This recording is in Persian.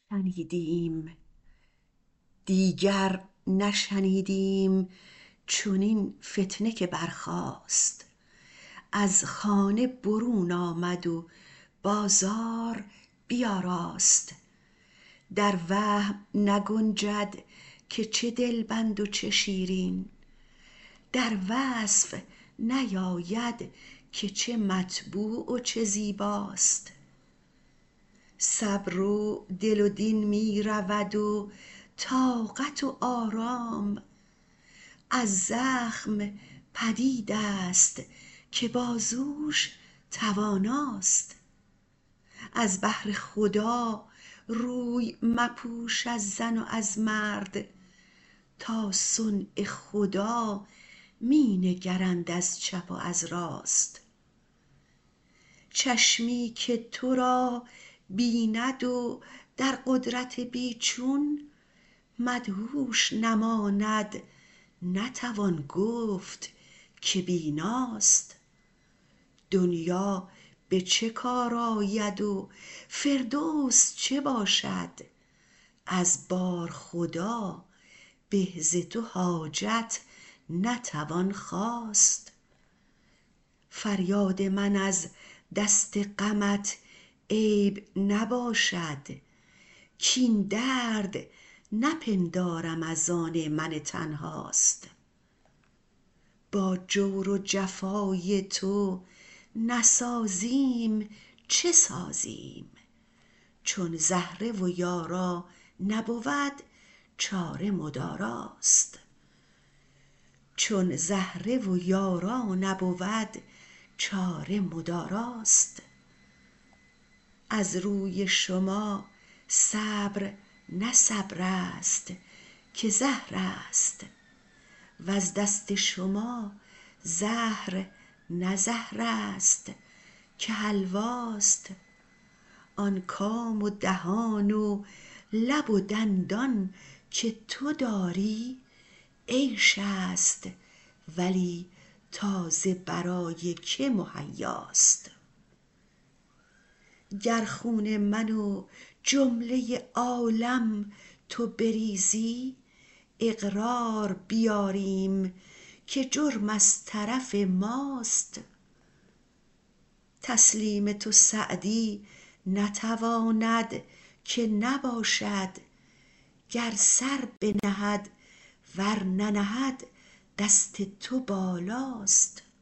شنیدیم دیگر نشنیدیم چنین فتنه که برخاست. از خانه برون آمد و بازار بیاراست. در وهم نگنجد که چه دلبند و چه شیرین، در وصف نیاید که چه مطبوع و چه زیباست. صبر و دل و دین می رود و طاقت و آرام، از زخم پدید است که بازوش تواناست. از بهر خدا روی مپوش از زن و از مرد، تا صنع خدا می نگرند از چپ و از راست. چشمی که تو را بیند و در قدرت بی چون، مدهوش نماند نتوان گفت که بیناست. دنیا به چه کار آید و فردوس چه باشد، از بار خدا به ز تو حاجت نتوان خواست. فریاد من از دست غمت عیب نباشد، کاین درد نپندارم از آن من تنهاست. با جور و جفای تو نسازیم چه سازیم، چون زهره و یارا نبود چاره مداراست. از روی شما صبر نه صبر است که زهر است، وز دست شما زهر نه زهر است که حلواست. آن کام و دهان و لب و دندان که تو داری، عیش است ولی تازه برای که مهیاست. گر خون من و جمله عالم تو بریزی، اقرار بیاریم که جرم از طرف ماست. تسلیم تو سعدی نتواند که نباشد، گر سر بنهد ور ننهد دست تو بالاست.